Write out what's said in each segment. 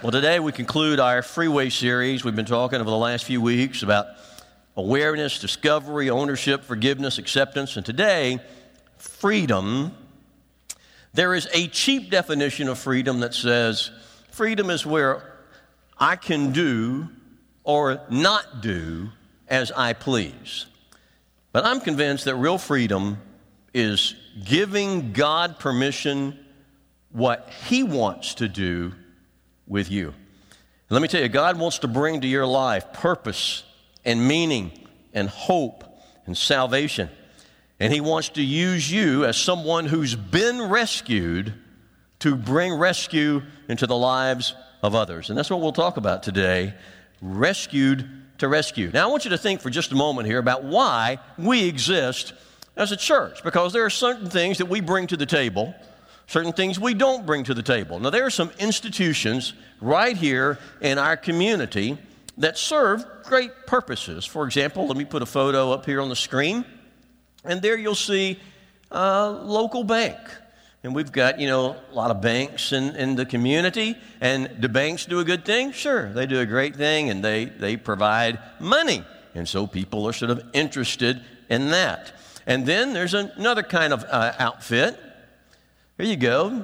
Well, today we conclude our freeway series. We've been talking over the last few weeks about awareness, discovery, ownership, forgiveness, acceptance, and today, freedom. There is a cheap definition of freedom that says freedom is where I can do or not do as I please. But I'm convinced that real freedom is giving God permission what He wants to do with you. And let me tell you, God wants to bring to your life purpose and meaning and hope and salvation. And He wants to use you as someone who's been rescued to bring rescue into the lives of others. And that's what we'll talk about today, rescued to rescue. Now, I want you to think for just a moment here about why we exist as a church, because there are certain things that we bring to the table, certain things we don't bring to the table. Now, there are some institutions right here in our community that serve great purposes. For example, let me put a photo up here on the screen, and there you'll see a local bank. And we've got, a lot of banks in the community. And do banks do a good thing? Sure, they do a great thing, and they provide money. And so people are sort of interested in that. And then there's another kind of outfit. Here you go,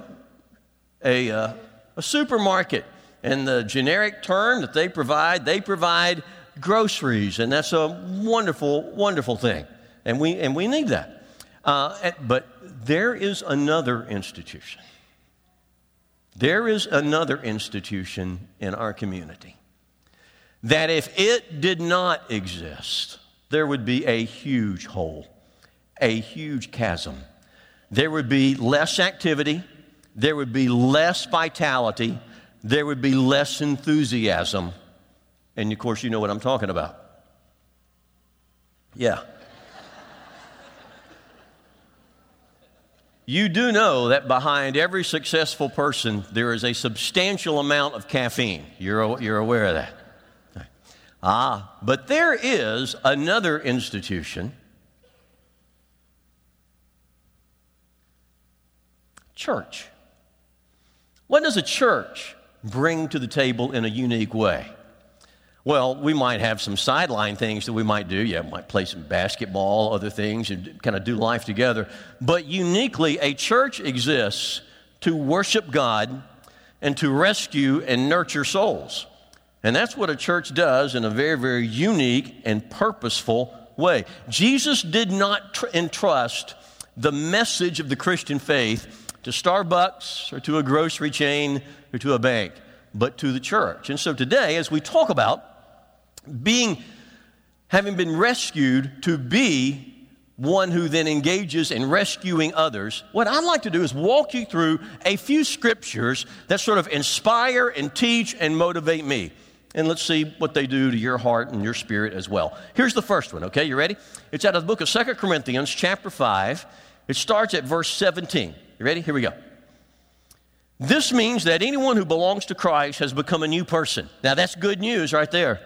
a supermarket. And the generic term that they provide groceries. And that's a wonderful, wonderful thing. And we need that. But there is another institution. There is another institution in our community that if it did not exist, there would be a huge hole, a huge chasm. There would be less activity, there would be less vitality, there would be less enthusiasm. And of course, you know what I'm talking about. Yeah. You do know that behind every successful person, there is a substantial amount of caffeine. You're aware of that. But there is another institution, church. What does a church bring to the table in a unique way? Well, we might have some sideline things that we might do. Yeah, we might play some basketball, other things, and kind of do life together. But uniquely, a church exists to worship God and to rescue and nurture souls. And that's what a church does in a very, very unique and purposeful way. Jesus did not entrust the message of the Christian faith to Starbucks or to a grocery chain or to a bank, but to the church. And so today, as we talk about having been rescued to be one who then engages in rescuing others, what I'd like to do is walk you through a few scriptures that sort of inspire and teach and motivate me. And let's see what they do to your heart and your spirit as well. Here's the first one, okay? You ready? It's out of the book of 2 Corinthians, chapter 5. It starts at verse 17. You ready? Here we go. This means that anyone who belongs to Christ has become a new person. Now, that's good news right there.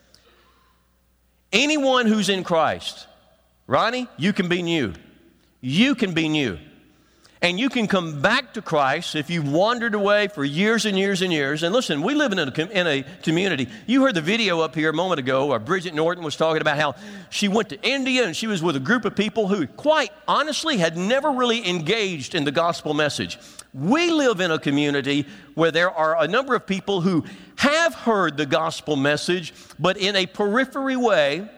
Anyone who's in Christ, Ronnie, you can be new. You can be new. And you can come back to Christ if you've wandered away for years and years and years. And listen, we live in a community. You heard the video up here a moment ago where Bridget Norton was talking about how she went to India and she was with a group of people who quite honestly had never really engaged in the gospel message. We live in a community where there are a number of people who have heard the gospel message, but in a peripheral way,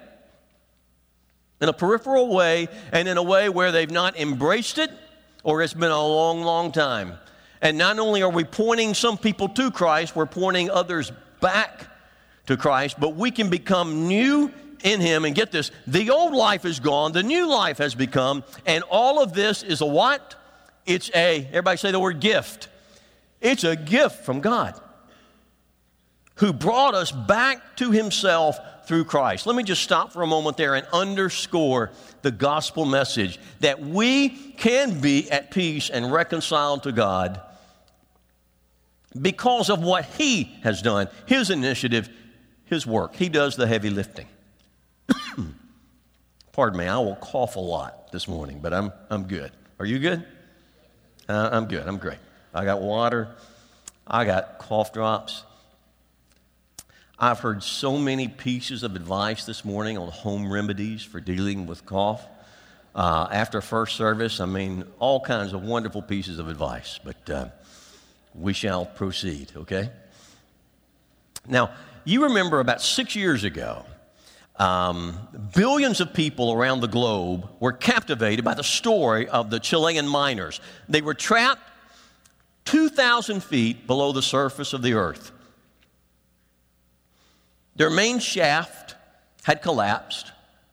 and in a way where they've not embraced it, or it's been a long, long time. And not only are we pointing some people to Christ, we're pointing others back to Christ, but we can become new in Him. And get this, the old life is gone, the new life has become, and all of this is a what? Everybody say the word gift. It's a gift from God who brought us back to Himself through Christ. Let me just stop for a moment there and underscore the gospel message that we can be at peace and reconciled to God because of what He has done, His initiative, His work. He does the heavy lifting. Pardon me, I will cough a lot this morning, but I'm good. Are you good? I'm good. I'm great. I got water. I got cough drops. I've heard so many pieces of advice this morning on home remedies for dealing with cough. After first service, I mean, all kinds of wonderful pieces of advice, but we shall proceed, okay? Now, you remember about 6 years ago, billions of people around the globe were captivated by the story of the Chilean miners. They were trapped 2,000 feet below the surface of the earth. Their main shaft had collapsed.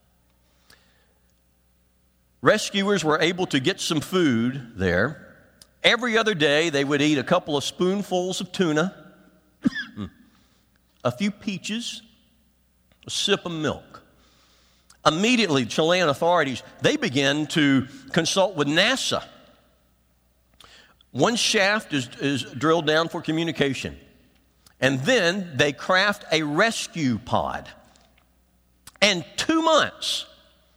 Rescuers were able to get some food there. Every other day, they would eat a couple of spoonfuls of tuna, a few peaches, a sip of milk. Immediately, Chilean authorities, they began to consult with NASA. One shaft is drilled down for communication. And then they craft a rescue pod. And 2 months,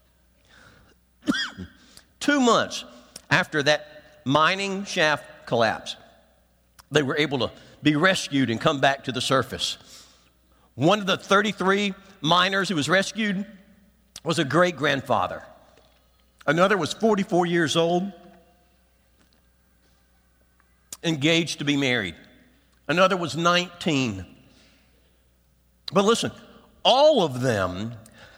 2 months after that mining shaft collapse, they were able to be rescued and come back to the surface. One of the 33 miners who was rescued was a great-grandfather. Another was 44 years old, engaged to be married. Another was 19. But listen, all of them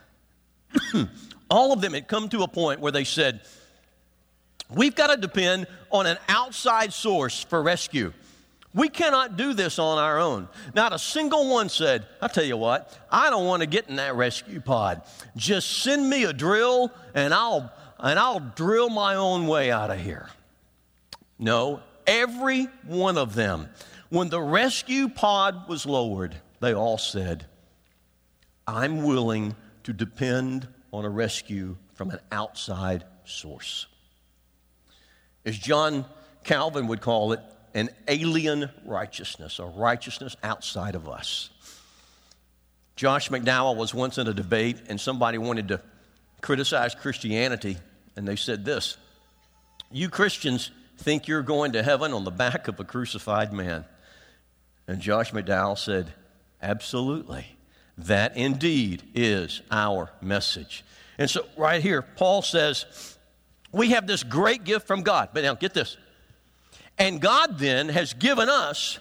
had come to a point where they said, we've got to depend on an outside source for rescue. We cannot do this on our own. Not a single one said, I'll tell you what, I don't want to get in that rescue pod. Just send me a drill and I'll drill my own way out of here. No, every one of them, when the rescue pod was lowered, they all said, I'm willing to depend on a rescue from an outside source. As John Calvin would call it, an alien righteousness, a righteousness outside of us. Josh McDowell was once in a debate, and somebody wanted to criticize Christianity, and they said this, you Christians think you're going to heaven on the back of a crucified man. And Josh McDowell said, absolutely. That indeed is our message. And so right here, Paul says, we have this great gift from God. But now get this. And God then has given us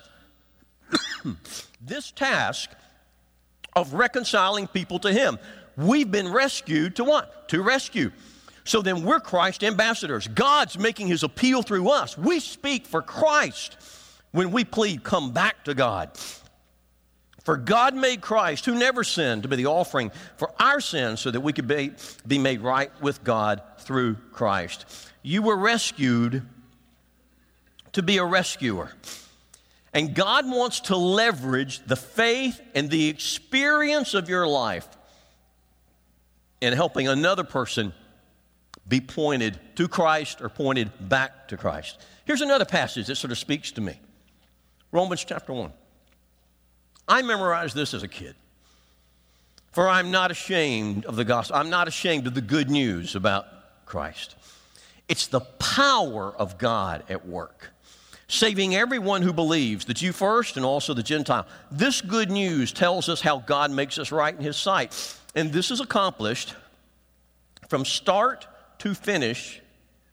this task of reconciling people to Him. We've been rescued to what? To rescue. So then we're Christ's ambassadors. God's making His appeal through us. We speak for Christ when we plead, come back to God. For God made Christ, who never sinned, to be the offering for our sins so that we could be made right with God through Christ. You were rescued to be a rescuer. And God wants to leverage the faith and the experience of your life in helping another person be pointed to Christ or pointed back to Christ. Here's another passage that sort of speaks to me. Romans chapter 1. I memorized this as a kid. For I'm not ashamed of the gospel. I'm not ashamed of the good news about Christ. It's the power of God at work, saving everyone who believes, the Jew first and also the Gentile. This good news tells us how God makes us right in His sight. And this is accomplished from start to finish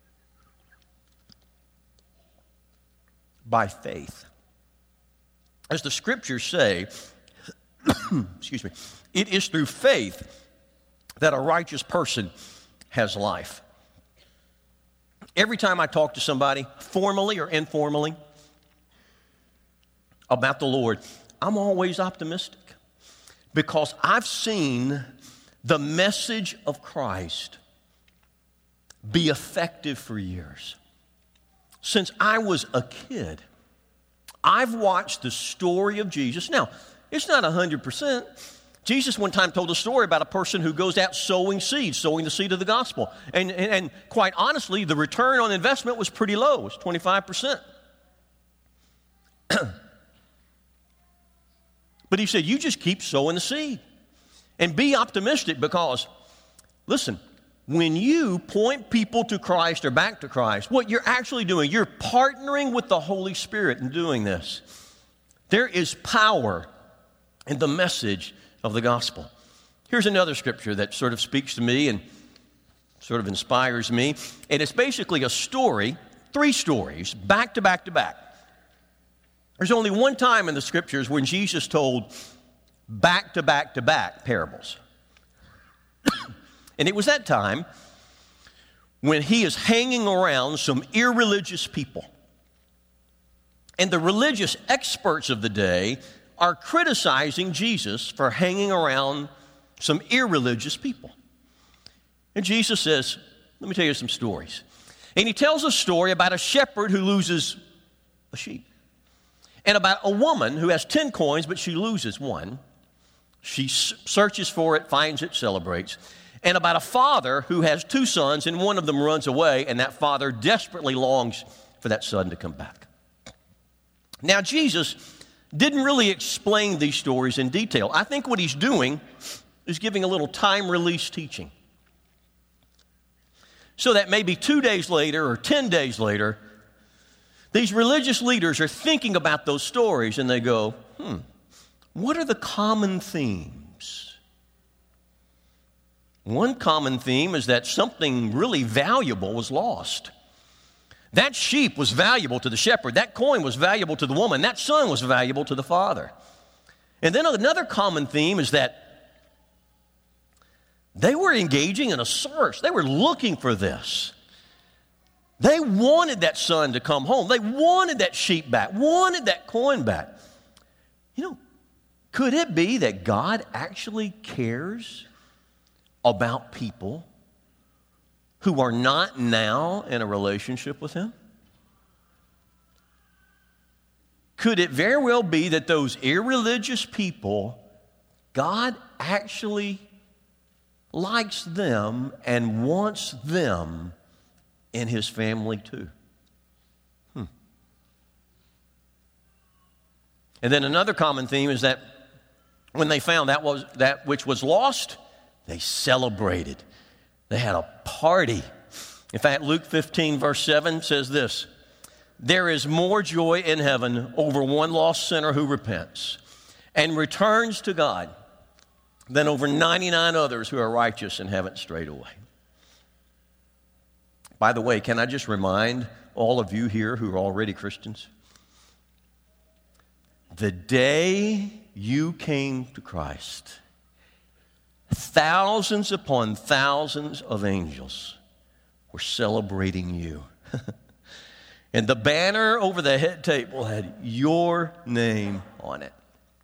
by faith. As the scriptures say, excuse me, it is through faith that a righteous person has life. Every time I talk to somebody, formally or informally, about the Lord, I'm always optimistic because I've seen the message of Christ be effective for years. Since I was a kid, I've watched the story of Jesus. Now, it's not 100%. Jesus one time told a story about a person who goes out sowing seeds, sowing the seed of the gospel. And quite honestly, the return on investment was pretty low. It was 25%. But he said, you just keep sowing the seed. And be optimistic because, listen, when you point people to Christ or back to Christ, what you're actually doing, you're partnering with the Holy Spirit in doing this. There is power and the message of the gospel. Here's another scripture that sort of speaks to me and sort of inspires me. And it's basically a story, 3 stories, back to back to back. There's only one time in the scriptures when Jesus told back to back to back parables. And it was that time when he is hanging around some irreligious people. And the religious experts of the day are criticizing Jesus for hanging around some irreligious people. And Jesus says, let me tell you some stories. And he tells a story about a shepherd who loses a sheep. And about a woman who has 10 coins, but she loses one. She searches for it, finds it, celebrates. And about a father who has 2 sons, and one of them runs away, and that father desperately longs for that son to come back. Now, Jesus didn't really explain these stories in detail. I think what he's doing is giving a little time-release teaching. So that maybe 2 days later or 10 days later, these religious leaders are thinking about those stories and they go, what are the common themes? One common theme is that something really valuable was lost. That sheep was valuable to the shepherd. That coin was valuable to the woman. That son was valuable to the father. And then another common theme is that they were engaging in a search. They were looking for this. They wanted that son to come home. They wanted that sheep back, wanted that coin back. Could it be that God actually cares about people who are not now in a relationship with him? Could it very well be that those irreligious people, God actually likes them and wants them in his family too? And then another common theme is that when they found that which was lost, they celebrated. They had a party. In fact, Luke 15, verse 7 says this: there is more joy in heaven over one lost sinner who repents and returns to God than over 99 others who are righteous and haven't strayed away. By the way, can I just remind all of you here who are already Christians? The day you came to Christ, thousands upon thousands of angels were celebrating you. And the banner over the head table had your name on it.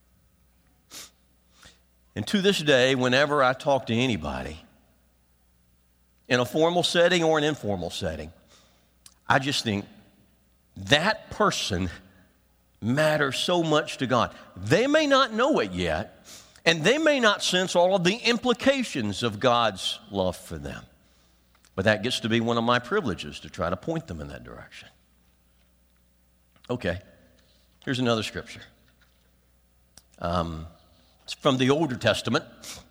And to this day, whenever I talk to anybody, in a formal setting or an informal setting, I just think that person matters so much to God. They may not know it yet, and they may not sense all of the implications of God's love for them. But that gets to be one of my privileges, to try to point them in that direction. Okay, here's another scripture. It's from the Older Testament.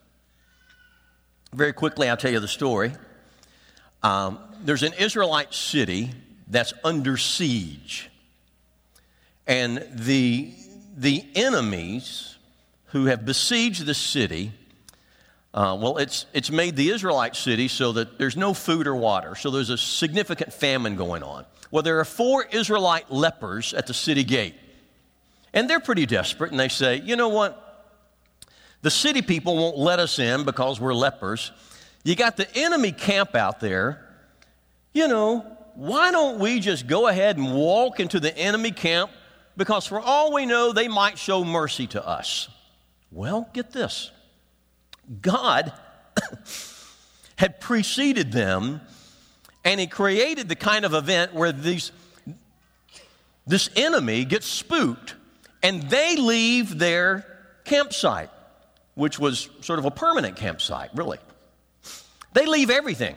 Very quickly, I'll tell you the story. There's an Israelite city that's under siege. And the enemies who have besieged the city, it's made the Israelite city so that there's no food or water. So there's a significant famine going on. Well, there are 4 Israelite lepers at the city gate. And they're pretty desperate, and they say, you know what? The city people won't let us in because we're lepers. You got the enemy camp out there. Why don't we just go ahead and walk into the enemy camp? Because for all we know, they might show mercy to us. Well, get this. God had preceded them, and he created the kind of event where this enemy gets spooked, and they leave their campsite, which was sort of a permanent campsite, really. They leave everything.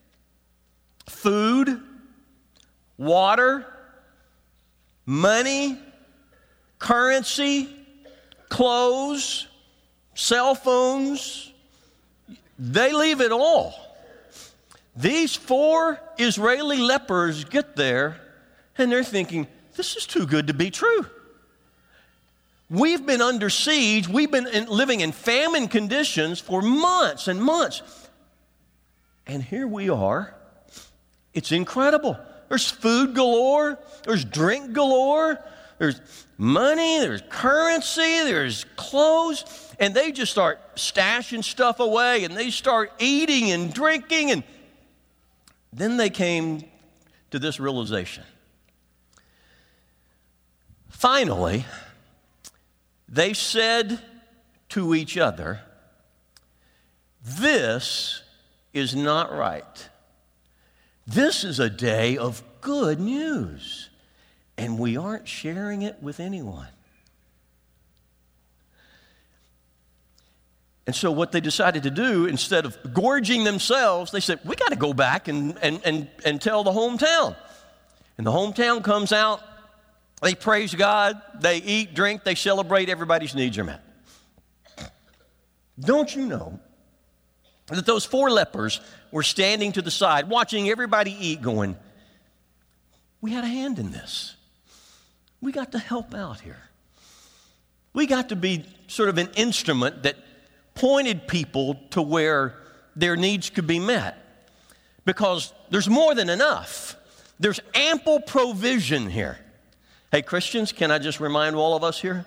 Food, water, money, currency, clothes, cell phones. They leave it all. These 4 Israeli lepers get there, and they're thinking, this is too good to be true. We've been under siege. We've been living in famine conditions for months and months. And here we are. It's incredible. There's food galore. There's drink galore. There's money. There's currency. There's clothes. And they just start stashing stuff away, and they start eating and drinking. And then they came to this realization. Finally, they said to each other, "This is not right. This is a day of good news, and we aren't sharing it with anyone." And so what they decided to do, instead of gorging themselves, they said, we got to go back and tell the hometown. And the hometown comes out, they praise God, they eat, drink, they celebrate, everybody's needs are met. Don't you know that those 4 lepers were standing to the side, watching everybody eat, going, we had a hand in this. We got to help out here. We got to be sort of an instrument that pointed people to where their needs could be met. Because there's more than enough. There's ample provision here. Hey, Christians, can I just remind all of us here?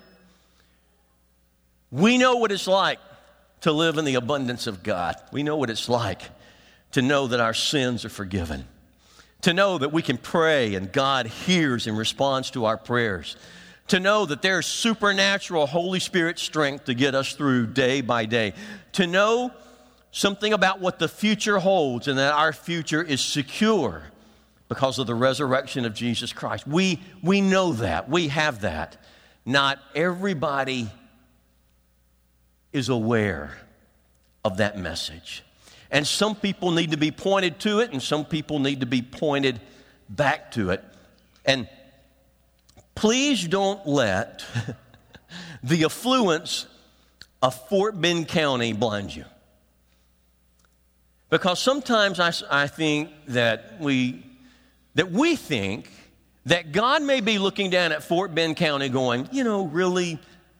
We know what it's like to live in the abundance of God. We know what it's like to know that our sins are forgiven. To know that we can pray and God hears and responds to our prayers. To know that there's supernatural Holy Spirit strength to get us through day by day. To know something about what the future holds and that our future is secure because of the resurrection of Jesus Christ. We know that. We have that. Not everybody is aware of that message. And some people need to be pointed to it, and some people need to be pointed back to it. And please don't let the affluence of Fort Bend County blind you. Because sometimes I think that we think that God may be looking down at Fort Bend County going, really,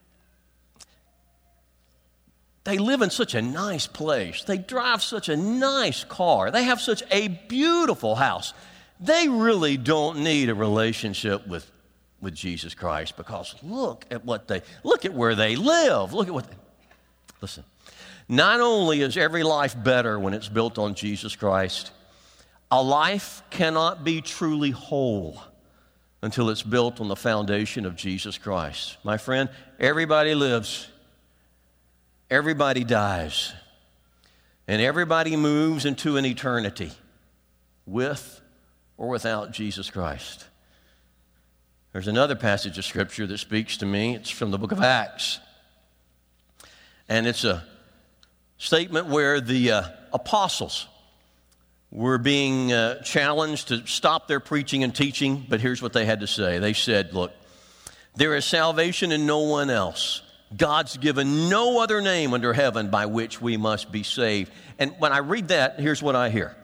they live in such a nice place. They drive such a nice car. They have such a beautiful house. They really don't need a relationship with Jesus Christ, because look at where they live. Listen, not only is every life better when it's built on Jesus Christ, a life cannot be truly whole until it's built on the foundation of Jesus Christ. My friend, everybody lives, everybody dies, and everybody moves into an eternity with or without Jesus Christ. There's another passage of Scripture that speaks to me. It's from the book of Acts. And it's a statement where the apostles were being challenged to stop their preaching and teaching, but here's what they had to say. They said, look, there is salvation in no one else. God's given no other name under heaven by which we must be saved. And when I read that, here's what I hear.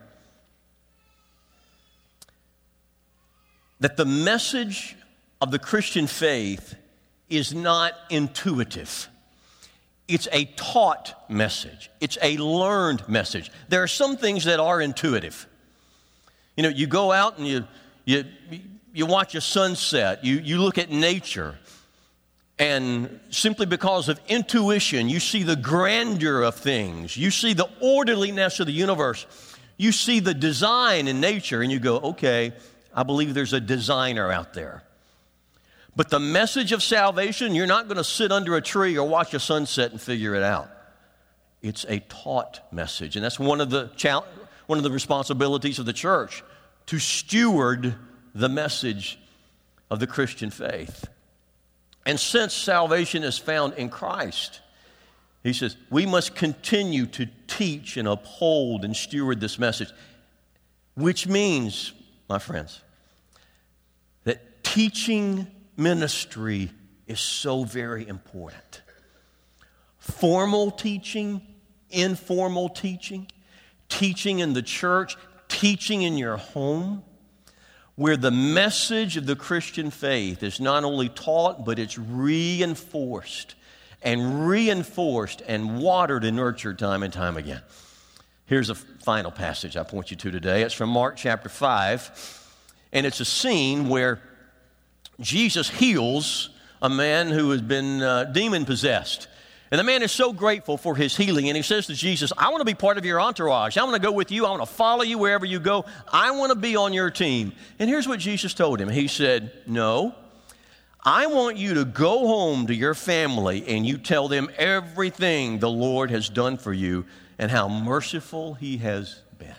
That the message of the Christian faith is not intuitive. It's a taught message. It's a learned message. There are some things that are intuitive. You go out and you watch a sunset. You look at nature. And simply because of intuition, you see the grandeur of things. You see the orderliness of the universe. You see the design in nature, and you go, okay, I believe there's a designer out there. But the message of salvation, you're not going to sit under a tree or watch a sunset and figure it out. It's a taught message. And that's one of the responsibilities of the church, to steward the message of the Christian faith. And since salvation is found in Christ, he says, we must continue to teach and uphold and steward this message, which means, my friends, that teaching ministry is so very important. Formal teaching, informal teaching, teaching in the church, teaching in your home. where the message of the Christian faith is not only taught, but it's reinforced and watered and nurtured time and time again. Here's a final passage I point you to today. It's from Mark chapter 5, and it's a scene where Jesus heals a man who has been demon-possessed. And the man is so grateful for his healing, and he says to Jesus, I want to be part of your entourage. I want to go with you. I want to follow you wherever you go. I want to be on your team. And here's what Jesus told him. He said, no, I want you to go home to your family and you tell them everything the Lord has done for you and how merciful he has been.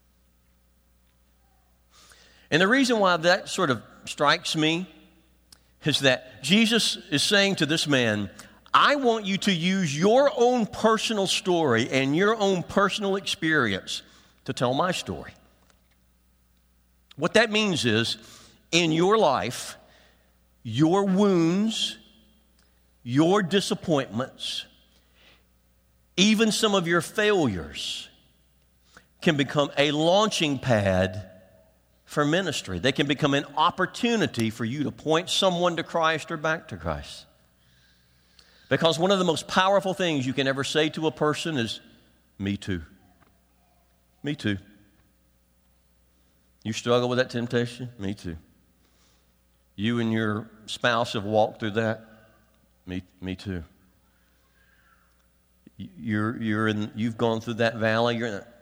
And the reason why that sort of strikes me is that Jesus is saying to this man, I want you to use your own personal story and your own personal experience to tell my story. What that means is, in your life, your wounds, your disappointments, even some of your failures can become a launching pad for ministry. They can become an opportunity for you to point someone to Christ or back to Christ. Because one of the most powerful things you can ever say to a person is, me too. Me too. You struggle with that temptation? Me too. You and your spouse have walked through that? Me too. You've gone through that valley?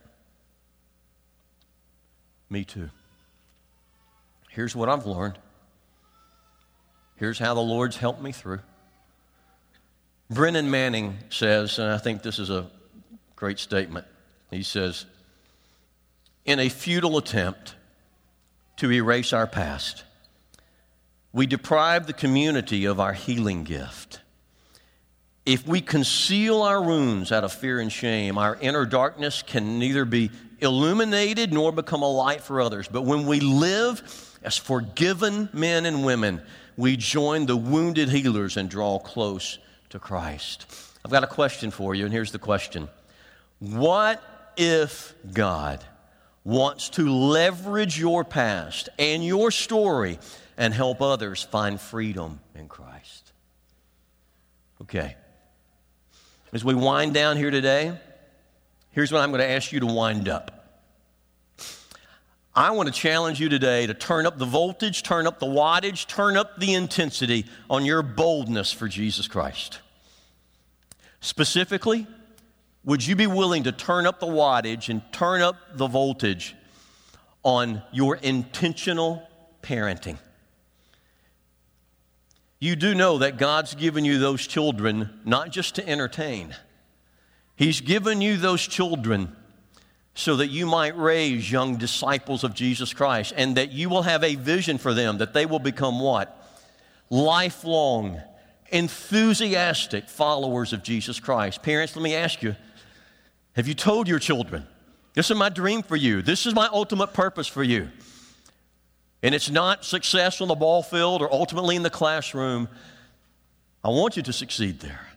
Me too. Here's what I've learned. Here's how the Lord's helped me through. Brennan Manning says, and I think this is a great statement, he says, in a futile attempt to erase our past, we deprive the community of our healing gift. If we conceal our wounds out of fear and shame, our inner darkness can neither be illuminated nor become a light for others. But when we live as forgiven men and women, we join the wounded healers and draw close to Christ. I've got a question for you, and here's the question. What if God wants to leverage your past and your story and help others find freedom in Christ? Okay. As we wind down here today, here's what I'm going to ask you to wind up. I want to challenge you today to turn up the voltage, turn up the wattage, turn up the intensity on your boldness for Jesus Christ. Specifically, would you be willing to turn up the wattage and turn up the voltage on your intentional parenting? You do know that God's given you those children not just to entertain. He's given you those children so that you might raise young disciples of Jesus Christ, and that you will have a vision for them, that they will become what? Lifelong, enthusiastic followers of Jesus Christ. Parents, let me ask you, have you told your children, this is my dream for you, this is my ultimate purpose for you? And it's not success on the ball field or ultimately in the classroom. I want you to succeed there.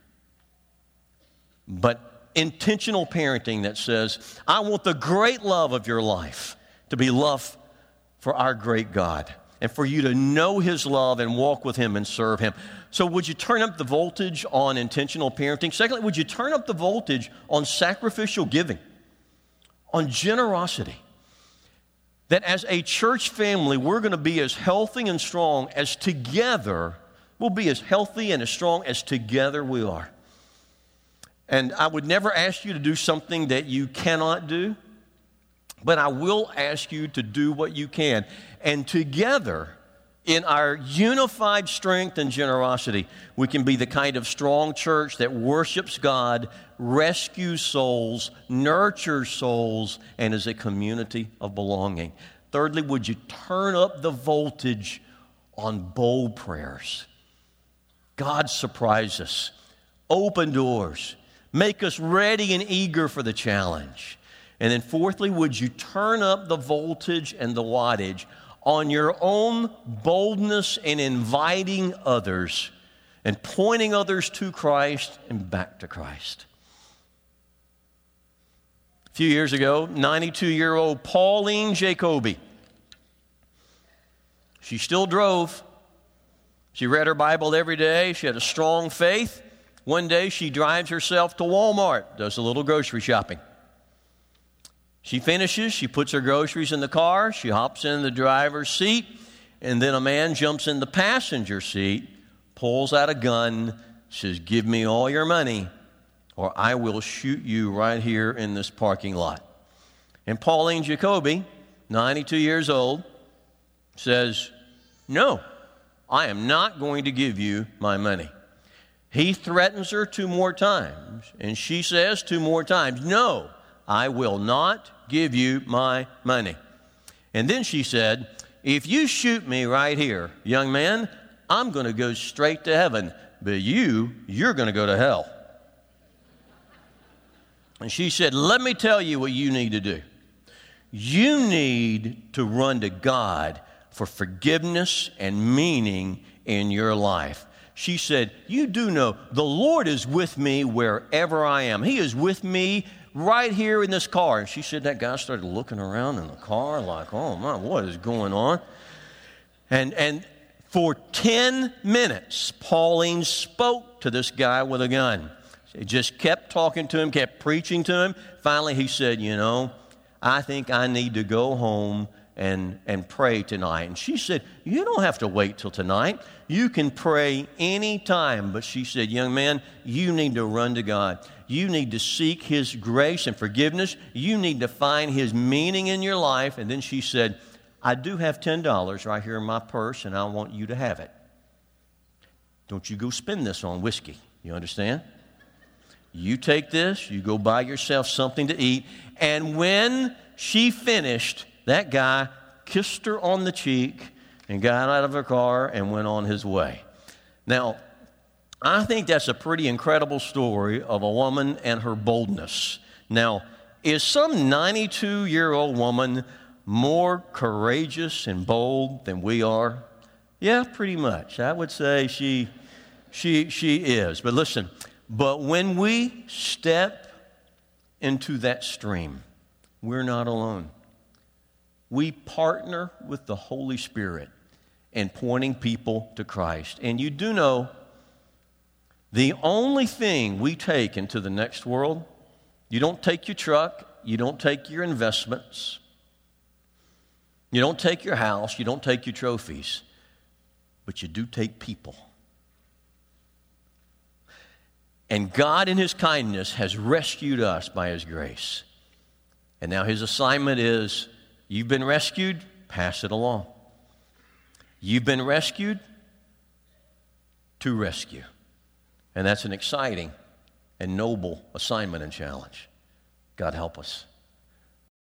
But intentional parenting that says, I want the great love of your life to be love for our great God, and for you to know His love and walk with Him and serve Him. So would you turn up the voltage on intentional parenting? Secondly, would you turn up the voltage on sacrificial giving, on generosity? That as a church family, we're going to be as healthy and strong as together. We'll be as healthy and as strong as together we are. And I would never ask you to do something that you cannot do, but I will ask you to do what you can. And together, in our unified strength and generosity, we can be the kind of strong church that worships God, rescues souls, nurtures souls, and is a community of belonging. Thirdly, would you turn up the voltage on bold prayers? God, surprise us, open doors, make us ready and eager for the challenge. And then fourthly, would you turn up the voltage and the wattage on your own boldness in inviting others and pointing others to Christ and back to Christ? A few years ago, 92-year-old Pauline Jacoby She still drove. She read her Bible every day. She had a strong faith. One day she drives herself to Walmart, does a little grocery shopping. She finishes, she puts her groceries in the car, she hops in the driver's seat, and then a man jumps in the passenger seat, pulls out a gun, says, "Give me all your money, or I will shoot you right here in this parking lot." And Pauline Jacoby, 92 years old, says, "No, I am not going to give you my money." He threatens her 2 more times, and she says 2 more times, "No, I will not give you my money." And then she said, "If you shoot me right here, young man, I'm going to go straight to heaven, but you're going to go to hell." And she said, "Let me tell you what you need to do. You need to run to God for forgiveness and meaning in your life." She said, "You do know the Lord is with me wherever I am. He is with me right here in this car." And she said that guy started looking around in the car like, "Oh my, what is going on?" And for 10 minutes, Pauline spoke to this guy with a gun. She just kept talking to him, kept preaching to him. Finally, he said, "You know, I think I need to go home and pray tonight." And she said, "You don't have to wait till tonight. You can pray any time." But she said, "Young man, you need to run to God. You need to seek His grace and forgiveness. You need to find His meaning in your life." And then she said, "I do have $10 right here in my purse, and I want you to have it. Don't you go spend this on whiskey. You understand? You take this, you go buy yourself something to eat." And when she finished, that guy kissed her on the cheek and got out of her car and went on his way. Now, I think that's a pretty incredible story of a woman and her boldness. Now, is some 92-year-old woman more courageous and bold than we are? Yeah, pretty much. I would say she is. But listen, but when we step into that stream, we're not alone. We partner with the Holy Spirit in pointing people to Christ. And you do know, the only thing we take into the next world, you don't take your truck, you don't take your investments, you don't take your house, you don't take your trophies, but you do take people. And God in His kindness has rescued us by His grace. And now His assignment is, you've been rescued, pass it along. You've been rescued to rescue. And that's an exciting and noble assignment and challenge. God help us.